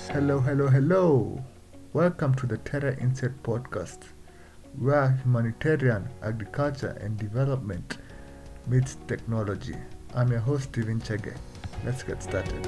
Hello, hello, hello. Welcome to the Terra Insight podcast, where humanitarian agriculture and development meets technology. I'm your host, Steven Chege. Let's get started.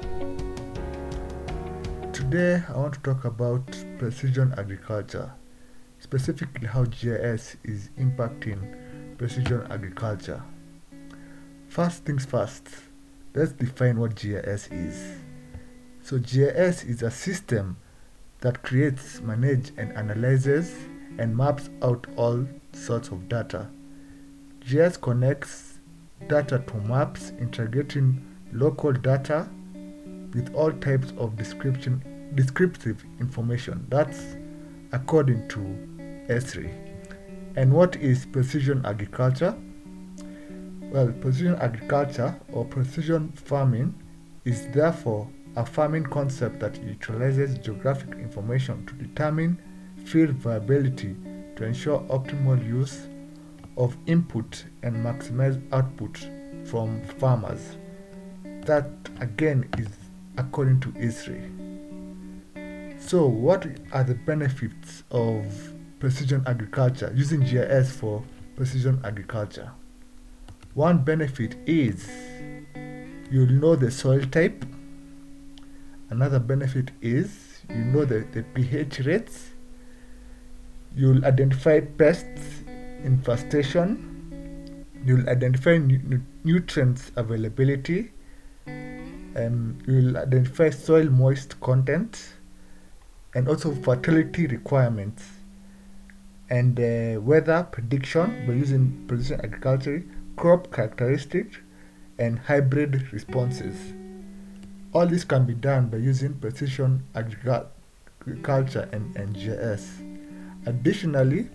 Today, I want to talk about precision agriculture, specifically how GIS is impacting precision agriculture. First things first, let's define what GIS is. So GIS is a system that creates, manages, and analyzes and maps out all sorts of data. GIS connects data to maps, integrating local data with all types of descriptive information. That's according to Esri. And what is precision agriculture? Well, precision agriculture or precision farming is therefore a farming concept that utilizes geographic information to determine field viability to ensure optimal use of input and maximize output from farmers. That again is according to ISRI. So, what are the benefits of precision agriculture, using GIS for precision agriculture? One benefit is you'll know the soil type. Another benefit is you know the pH rates. You'll identify pests infestation. You'll identify nutrients availability. You'll identify soil moist content and also fertility requirements and weather prediction by using precision agriculture, crop characteristics, and hybrid responses. All this can be done by using precision agriculture and GIS. Additionally,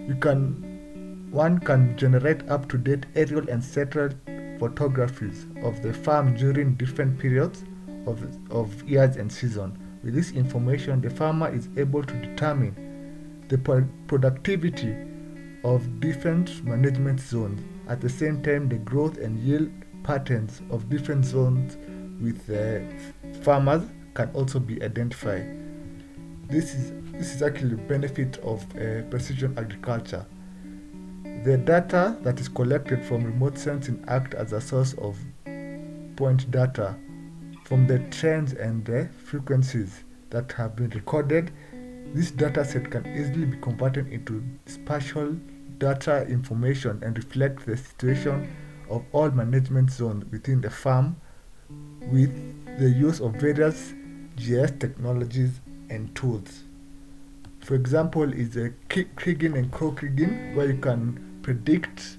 one can generate up-to-date aerial and satellite photographies of the farm during different periods of years and season. With this information, the farmer is able to determine the productivity of different management zones. At the same time, the growth and yield patterns of different zones with farmers can also be identified. This is actually the benefit of precision agriculture. The data that is collected from remote sensing acts as a source of point data from the trends and the frequencies that have been recorded. This data set can easily be converted into spatial data information and reflect the situation of all management zones within the farm with the use of various GIS technologies and tools. For example, is the kriging and co-kriging, where you can predict,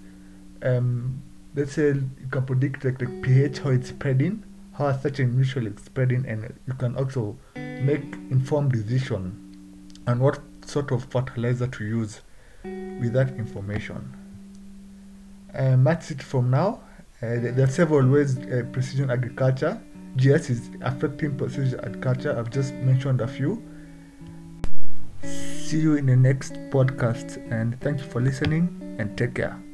let's say you can predict like the pH, how it's spreading, how such a usually spreading, and you can also make informed decision on what sort of fertilizer to use with that information. That's it from now. There are several ways precision agriculture, GIS, is affecting precision agriculture. I've just mentioned a few. See you in the next podcast, and thank you for listening, and take care.